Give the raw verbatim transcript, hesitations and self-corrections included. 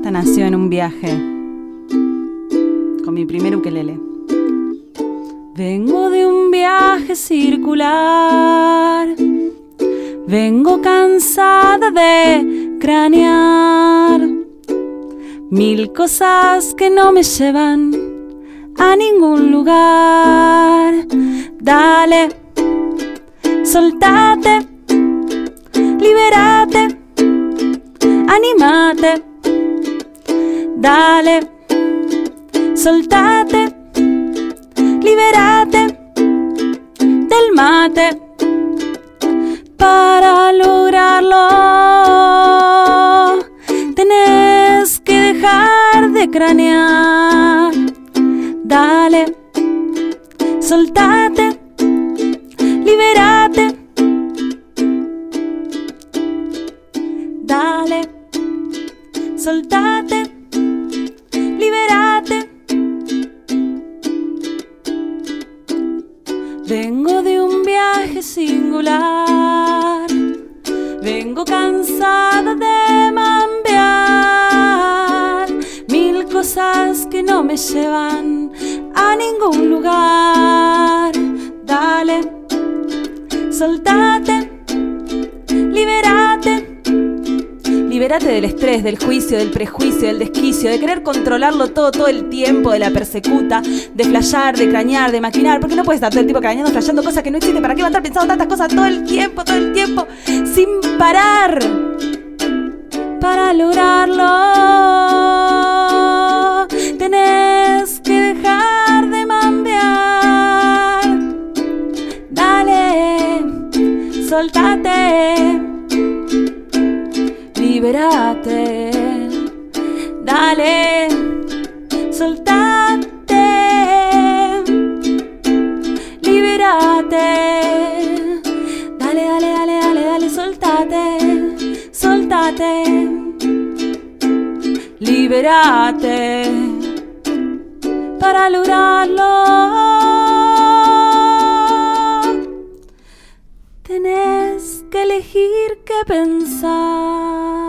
Esta nació en un viaje con mi primer ukelele. Vengo de un viaje circular, vengo cansada de cranear mil cosas que no me llevan a ningún lugar. Dale, soltate, liberate, animate. Dale, soltate, liberate del mate. Para lograrlo tenés que dejar de cranear. Dale, soltate, liberate. Dale, soltate, liberate. Vengo de un viaje singular, vengo cansada de mambear mil cosas que no me llevan a ningún lugar. Dale, soltate, liberate. Liberate del estrés, del juicio, del prejuicio, del desquicio, de querer controlarlo todo, todo el tiempo, de la persecuta, de flashear, de crañar, de maquinar. Porque no puedes estar todo el tiempo crañando, flasheando cosas que no existen. ¿Para qué va a estar pensando tantas cosas todo el tiempo, todo el tiempo, sin parar? Para lograrlo tenés que dejar de mambear. Dale, soltate, liberate. Dale, soltate, liberate. Dale, dale, dale, dale, dale, soltate, soltate, liberate. Para lograrlo tenés que elegir qué pensar.